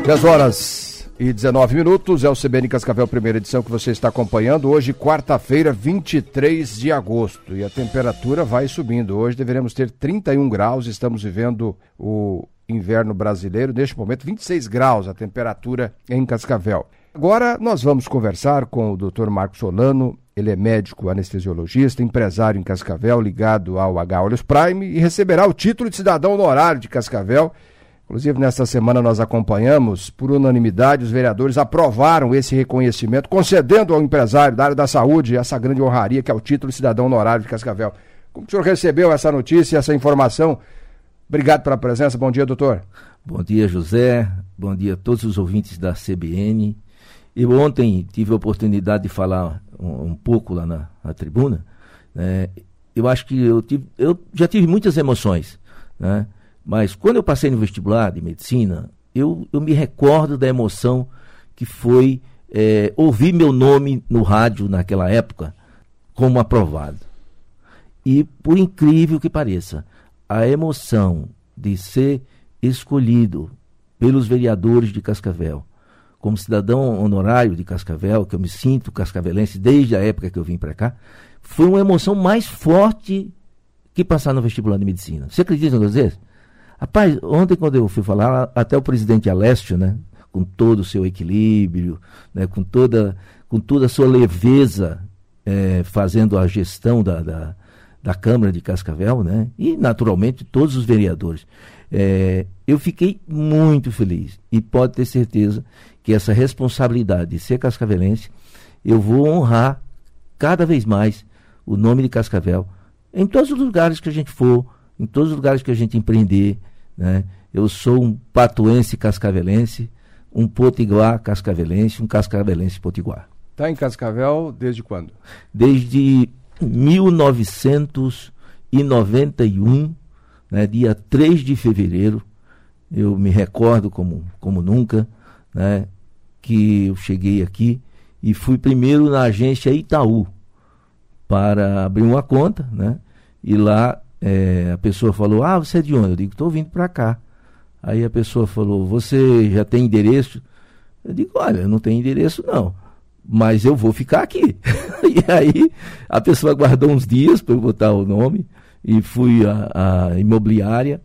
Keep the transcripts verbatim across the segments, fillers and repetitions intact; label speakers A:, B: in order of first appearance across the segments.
A: dez horas e dezenove minutos, é o C B N Cascavel, primeira edição que você está acompanhando. Hoje, quarta-feira, vinte e três de agosto, e a temperatura vai subindo. Hoje deveremos ter trinta e um graus, estamos vivendo o inverno brasileiro. Neste momento, vinte e seis graus a temperatura em Cascavel. Agora nós vamos conversar com o doutor Marcos Solano. Ele é médico anestesiologista, empresário em Cascavel, ligado ao H. Olhos Prime, e receberá o título de cidadão honorário de Cascavel. Inclusive, nesta semana nós acompanhamos, por unanimidade, os vereadores aprovaram esse reconhecimento, concedendo ao empresário da área da saúde essa grande honraria, que é o título de cidadão honorário de Cascavel. Como o senhor recebeu essa notícia, essa informação? Obrigado pela presença. Bom dia, doutor.
B: Bom dia, José. Bom dia a todos os ouvintes da C B N. Eu ontem tive a oportunidade de falar um, um pouco lá na, na tribuna. Né? Eu acho que eu, tive, eu já tive muitas emoções, né? Mas quando eu passei no vestibular de medicina, eu, eu me recordo da emoção que foi é, ouvir meu nome no rádio naquela época como aprovado. E por incrível que pareça, a emoção de ser escolhido pelos vereadores de Cascavel como cidadão honorário de Cascavel, que eu me sinto cascavelense desde a época que eu vim para cá, foi uma emoção mais forte que passar no vestibular de medicina. Você acredita em vocês? Rapaz, ontem quando eu fui falar, até o presidente Alessio, né, com todo o seu equilíbrio, né, com, toda, com toda a sua leveza, é, fazendo a gestão da, da, da Câmara de Cascavel, né, e naturalmente todos os vereadores. É, eu fiquei muito feliz e pode ter certeza que essa responsabilidade de ser cascavelense, eu vou honrar cada vez mais o nome de Cascavel em todos os lugares que a gente for, em todos os lugares que a gente empreender, né? Eu sou um patuense cascavelense, um potiguar cascavelense, um cascavelense potiguar.
A: Está em Cascavel desde quando?
B: Desde mil novecentos e noventa e um, né, dia três de fevereiro, eu me recordo como, como nunca, né, que eu cheguei aqui e fui primeiro na agência Itaú para abrir uma conta, né, e lá é, a pessoa falou, ah, você é de onde? Eu digo, estou vindo para cá. Aí a pessoa falou, você já tem endereço? Eu digo, olha, eu não tenho endereço não, mas eu vou ficar aqui. E aí a pessoa aguardou uns dias para eu botar o nome e fui à, à imobiliária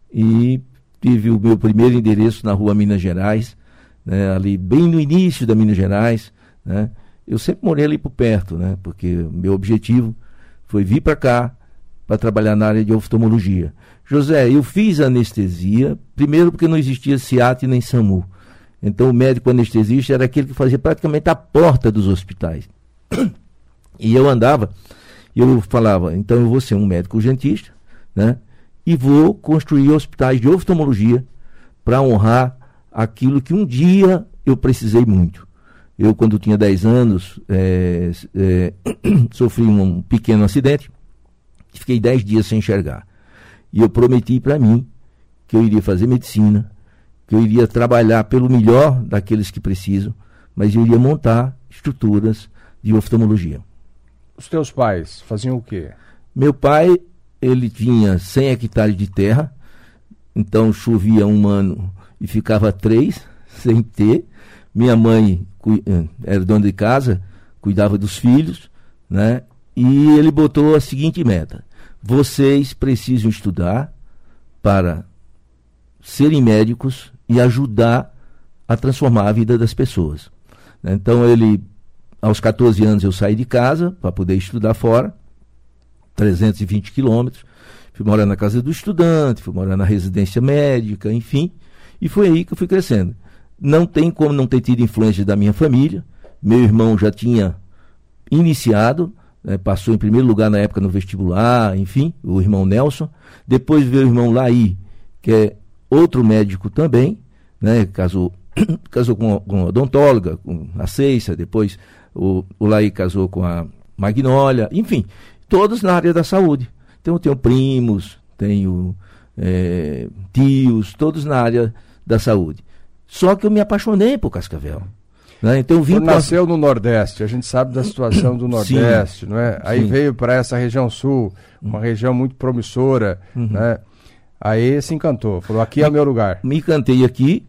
B: e tive o meu primeiro endereço na rua Minas Gerais, né, ali bem no início da Minas Gerais, né. Eu sempre morei ali por perto, né, porque o meu objetivo foi vir para cá para trabalhar na área de oftalmologia. José, eu fiz anestesia, primeiro porque não existia SEAT nem SAMU. Então o médico anestesista era aquele que fazia praticamente a porta dos hospitais. E eu andava, eu falava, então eu vou ser um médico urgentista, né? E vou construir hospitais de oftalmologia para honrar aquilo que um dia eu precisei muito. Eu, quando tinha dez anos, é, é, sofri um pequeno acidente, fiquei dez dias sem enxergar. E eu prometi para mim que eu iria fazer medicina, que eu iria trabalhar pelo melhor daqueles que precisam, mas eu iria montar estruturas de oftalmologia.
A: Os teus pais faziam o quê?
B: Meu pai, ele tinha cem hectares de terra, então chovia um ano e ficava três, sem ter. Minha mãe era dona de casa, cuidava dos filhos, né? E ele botou a seguinte meta: vocês precisam estudar para serem médicos e ajudar a transformar a vida das pessoas. Então ele, aos catorze anos eu saí de casa para poder estudar fora, trezentos e vinte quilômetros, fui morar na casa do estudante, fui morar na residência médica, enfim, e foi aí que eu fui crescendo. Não tem como não ter tido influência da minha família. Meu irmão já tinha iniciado, né, passou em primeiro lugar na época no vestibular, enfim, o irmão Nelson. Depois veio o irmão Laí, que é outro médico também, né, casou, casou com, com a odontóloga, com a Ceissa. Depois o, o Laí casou com a Magnólia, enfim, todos na área da saúde. Então eu tenho primos, tenho é, tios, todos na área da saúde. Só que eu me apaixonei por Cascavel. Né? Então eu vim
A: pra... nasceu no Nordeste, a gente sabe da situação do Nordeste, sim, não é? Aí sim, veio para essa região sul, uma uhum. região muito promissora, uhum. né? Aí se encantou, falou, aqui é o meu lugar.
B: Me encantei aqui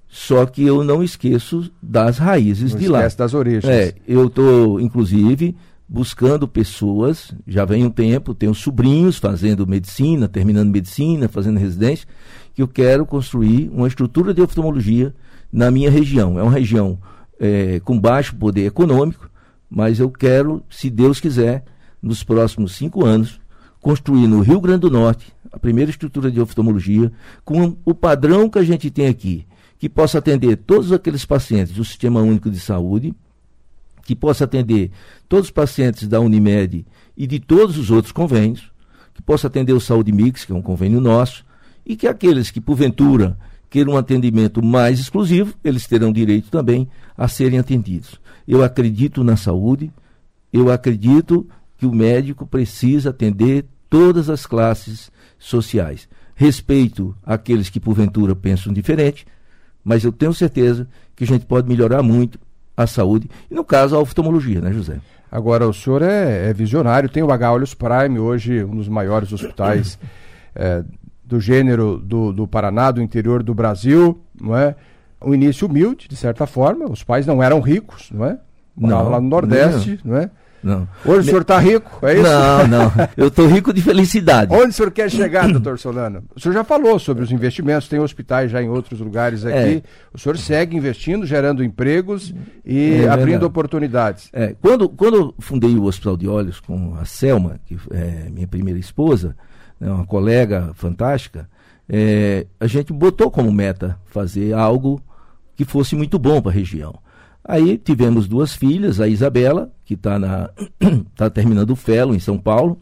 B: Só que eu não esqueço das raízes
A: não
B: de lá.
A: Esquece das origens.
B: É, eu estou, inclusive, buscando pessoas, já vem um tempo, tenho sobrinhos fazendo medicina, terminando medicina, fazendo residência, que eu quero construir uma estrutura de oftalmologia na minha região. É uma região é, com baixo poder econômico, mas eu quero, se Deus quiser, nos próximos cinco anos, construir no Rio Grande do Norte a primeira estrutura de oftalmologia com o padrão que a gente tem aqui, que possa atender todos aqueles pacientes do Sistema Único de Saúde, que possa atender todos os pacientes da Unimed e de todos os outros convênios, que possa atender o Saúde Mix, que é um convênio nosso, e que aqueles que, porventura, queiram um atendimento mais exclusivo, eles terão direito também a serem atendidos. Eu acredito na saúde, eu acredito que o médico precisa atender todas as classes sociais. Respeito aqueles que, porventura, pensam diferente, mas eu tenho certeza que a gente pode melhorar muito a saúde, e no caso a oftalmologia, né, José?
A: Agora, o senhor é, é visionário, tem o H Olhos Prime, hoje um dos maiores hospitais é, do gênero do, do Paraná, do interior do Brasil, não é? Um início humilde, de certa forma, os pais não eram ricos, não é? Moravam lá no Nordeste, não, não é?
B: Não.
A: Hoje o senhor está rico, é isso?
B: Não, não. Eu estou rico de felicidade.
A: Onde o senhor quer chegar, doutor Solano? O senhor já falou sobre os investimentos, tem hospitais já em outros lugares aqui. É. O senhor segue investindo, gerando empregos e é abrindo verdade. oportunidades.
B: É. Quando, quando eu fundei o Hospital de Olhos com a Selma, que é minha primeira esposa, né, uma colega fantástica, é, a gente botou como meta fazer algo que fosse muito bom para a região. Aí tivemos duas filhas, a Isabela, que está tá terminando o Fellow em São Paulo,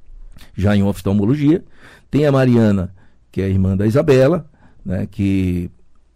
B: já em oftalmologia. Tem a Mariana, que é a irmã da Isabela, né, que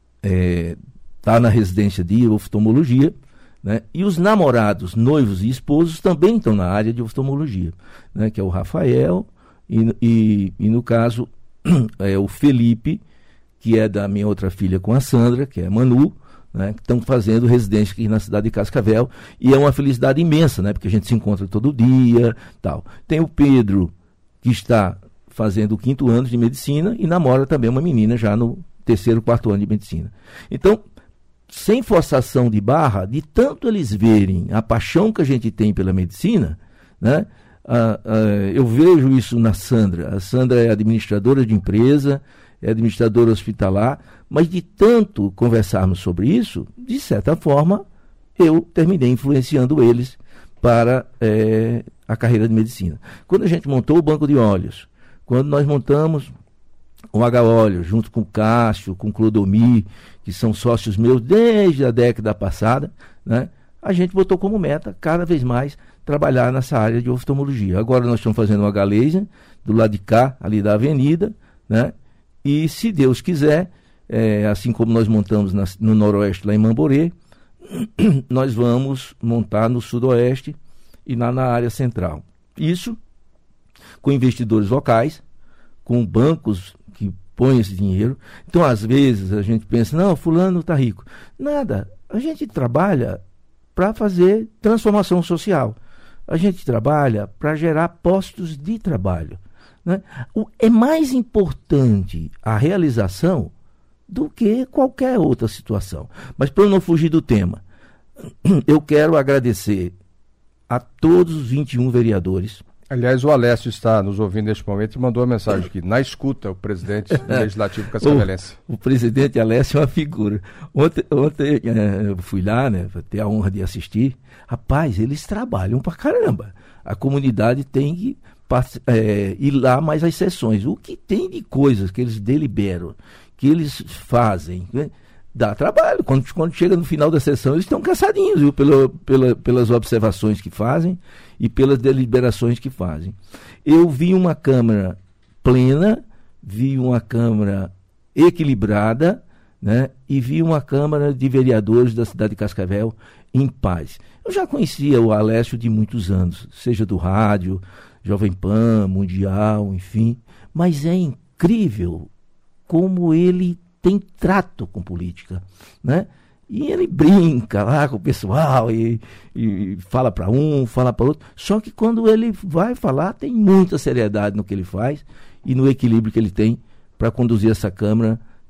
B: está é, na residência de oftalmologia, né, e os namorados, noivos e esposos também estão na área de oftalmologia, né, que é o Rafael e, e, e no caso, é o Felipe, que é da minha outra filha com a Sandra, que é a Manu, né, que estão fazendo residência aqui na cidade de Cascavel, e é uma felicidade imensa, né, porque a gente se encontra todo dia, tal. Tem o Pedro, que está fazendo o quinto ano de medicina e namora também uma menina já no terceiro, quarto ano de medicina. Então, sem forçação de barra, de tanto eles verem a paixão que a gente tem pela medicina, né, ah, ah, eu vejo isso na Sandra. A Sandra é administradora de empresa, é administradora hospitalar, mas de tanto conversarmos sobre isso, de certa forma, eu terminei influenciando eles para é, a carreira de medicina. Quando a gente montou o Banco de Olhos, quando nós montamos o H Olhos, junto com o Cássio, com o Clodomir, que são sócios meus desde a década passada, né, a gente botou como meta, cada vez mais, trabalhar nessa área de oftalmologia. Agora nós estamos fazendo o H-Laser, do lado de cá, ali da avenida, né? E se Deus quiser, é, assim como nós montamos na, no Noroeste, lá em Mamborê, nós vamos montar no Sudoeste e na, na área central. Isso com investidores locais, com bancos que põem esse dinheiro. Então, às vezes, a gente pensa, não, fulano está rico. Nada, a gente trabalha para fazer transformação social. A gente trabalha para gerar postos de trabalho. Né? O, é mais importante a realização do que qualquer outra situação. Mas para eu não fugir do tema, eu quero agradecer a todos os vinte e um vereadores.
A: Aliás, o Alessio está nos ouvindo neste momento e mandou uma mensagem aqui, na escuta, o presidente legislativo cascavelense.
B: O, o presidente Alessio é uma figura. Ontem, ontem é, eu fui lá, né, para ter a honra de assistir. Rapaz, eles trabalham pra caramba. A comunidade tem que É, ir lá mais às sessões. O que tem de coisas que eles deliberam, que eles fazem, né? Dá trabalho. Quando, quando chega no final da sessão, eles estão cansadinhos, viu? Pela, pela, pelas observações que fazem e pelas deliberações que fazem. Eu vi uma Câmara plena, vi uma Câmara equilibrada, né? E vi uma Câmara de Vereadores da cidade de Cascavel em paz. Eu já conhecia o Alessio de muitos anos, seja do rádio, Jovem Pan, Mundial, enfim, mas é incrível como ele tem trato com política, né? E ele brinca lá com o pessoal e, e fala para um, fala para outro, só que quando ele vai falar tem muita seriedade no que ele faz e no equilíbrio que ele tem para conduzir essa Câmara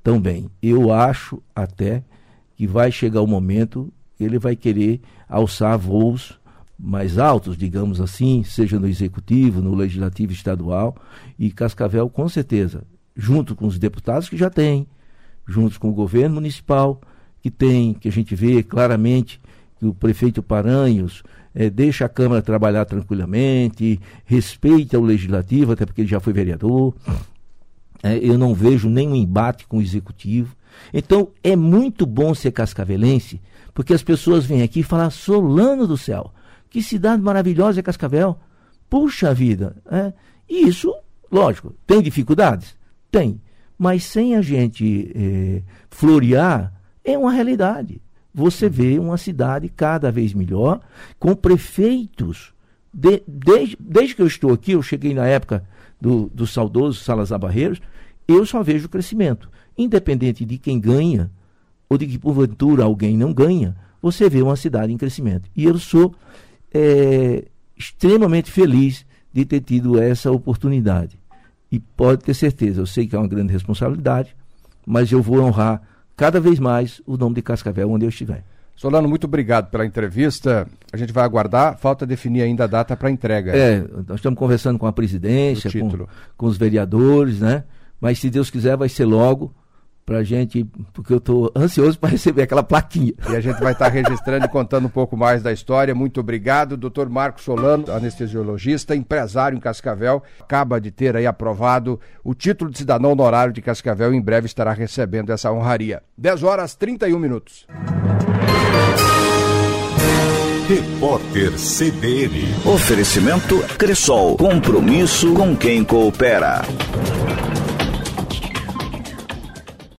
B: tão bem. Eu acho até que vai chegar o momento que ele vai querer alçar voos mais altos, digamos assim, seja no executivo, no legislativo estadual, e Cascavel, com certeza, junto com os deputados que já tem, junto com o governo municipal que tem, que a gente vê claramente que o prefeito Paranhos eh, deixa a Câmara trabalhar tranquilamente, respeita o legislativo, até porque ele já foi vereador, eh, eu não vejo nenhum embate com o executivo. Então é muito bom ser cascavelense, porque as pessoas vêm aqui e falam: Solano do céu, que cidade maravilhosa é Cascavel, puxa vida, é. E isso, lógico, tem dificuldades? Tem, mas sem a gente é, florear, é uma realidade. Você vê uma cidade cada vez melhor, com prefeitos, de, desde, desde que eu estou aqui, eu cheguei na época do, do saudoso Salazar Barreiros, eu só vejo crescimento. Independente de quem ganha, ou de que porventura alguém não ganha, você vê uma cidade em crescimento. E eu sou é, extremamente feliz de ter tido essa oportunidade. E pode ter certeza, eu sei que é uma grande responsabilidade, mas eu vou honrar cada vez mais o nome de Cascavel onde eu estiver.
A: Solano, muito obrigado pela entrevista. A gente vai aguardar, falta definir ainda a data para entrega.
B: É, nós estamos conversando com a presidência, com, com os vereadores, né? Mas se Deus quiser vai ser logo, pra gente, porque eu estou ansioso para receber aquela plaquinha.
A: E a gente vai estar tá registrando e contando um pouco mais da história. Muito obrigado, doutor Marcos Solano, anestesiologista, empresário em Cascavel, acaba de ter aí aprovado o título de cidadão honorário de Cascavel e em breve estará recebendo essa honraria. dez horas e trinta e um minutos.
C: Repórter C B N. Oferecimento Cressol. Compromisso com quem coopera.